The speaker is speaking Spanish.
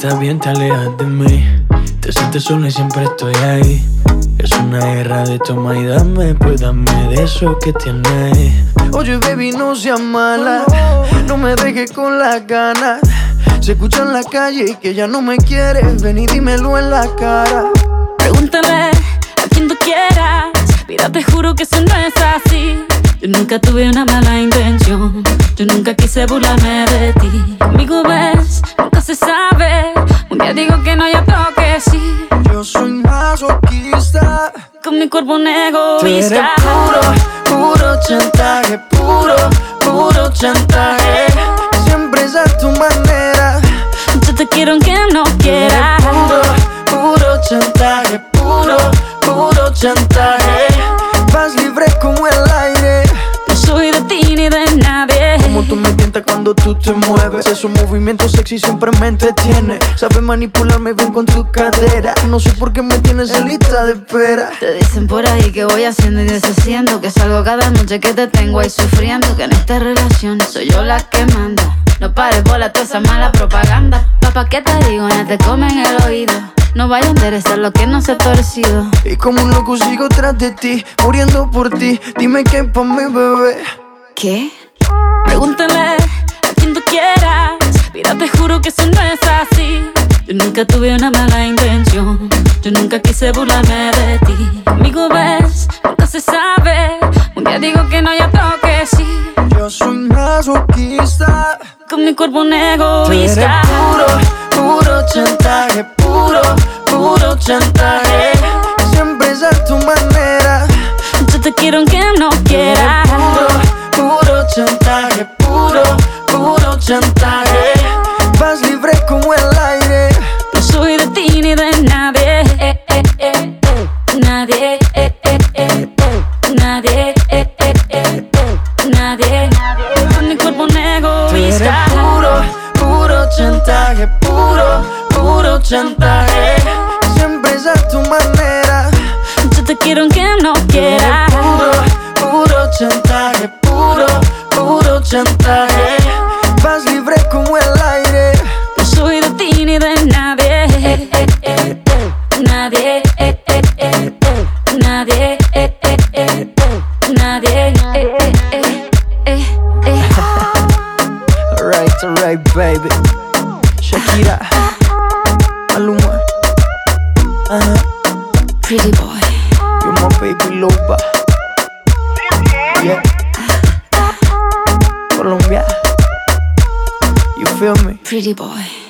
estás bien te alejas de mí. Te sientes sola y siempre estoy ahí. Es una guerra de toma y dame, pues dame de eso que tienes. Oye baby, no seas mala, no me dejes con las ganas. Se escucha en la calle que ya no me quieres. Ven y dímelo en la cara. Pregúntale a quien tú quieras. Mira, te juro que eso no es así. Yo nunca tuve una mala intención. Yo nunca quise burlarme de ti. Conmigo ves, nunca se sabe. Un día digo que no, y otro que sí. Yo soy masoquista. Con mi cuerpo un egoísta. Tú eres puro chantaje. Puro chantaje. Siempre es a tu manera. Yo te quiero aunque no quieras. Puro chantaje. Puro chantaje. Vas libre como el aire. No soy de ti ni de nadie. Como tú me tientas cuando tú te mueves. Esos movimientos sexy siempre me entretiene. Sabes manipularme bien con tu cadera. No sé por qué me tienes en lista de espera. Te dicen por ahí que voy haciendo y deshaciendo, que salgo cada noche que te tengo ahí sufriendo, que en esta relación soy yo la que manda. No pares bola toda esa mala propaganda. Papá, ¿qué te digo? Ya te comen el oído. No vaya a interesar lo que no se ha torcido. Y como un loco sigo tras de ti, muriendo por ti. Dime qué pa' mi bebé. ¿Qué? Pregúntale a quien tú quieras. Mira, te juro que eso no es así. Yo nunca tuve una mala intención. Yo nunca quise burlarme de ti. Conmigo ves, nunca se sabe. Un día digo que no, y otro que sí. Yo soy masoquista. Con mi cuerpo un egoísta. Puro chantaje. Puro chantaje. Siempre es a tu manera. Yo te quiero aunque no quieras. Puro chantaje. Puro chantaje. Vas libre como el aire. No soy de ti ni de nadie. Nadie. Nadie. Nadie. Con mi cuerpo un egoísta. Puro chantaje. Puro chantaje. Siempre es a tu manera. Yo te quiero aunque no quieras. Puro chantaje. Puro chantaje. Vas libre como el aire. No soy de ti ni de nadie. Nadie. Nadie. Nadie. Alright, baby. Shakira, Maluma, Pretty boy. you're my baby loba. Yeah. Colombia, you feel me? Pretty boy.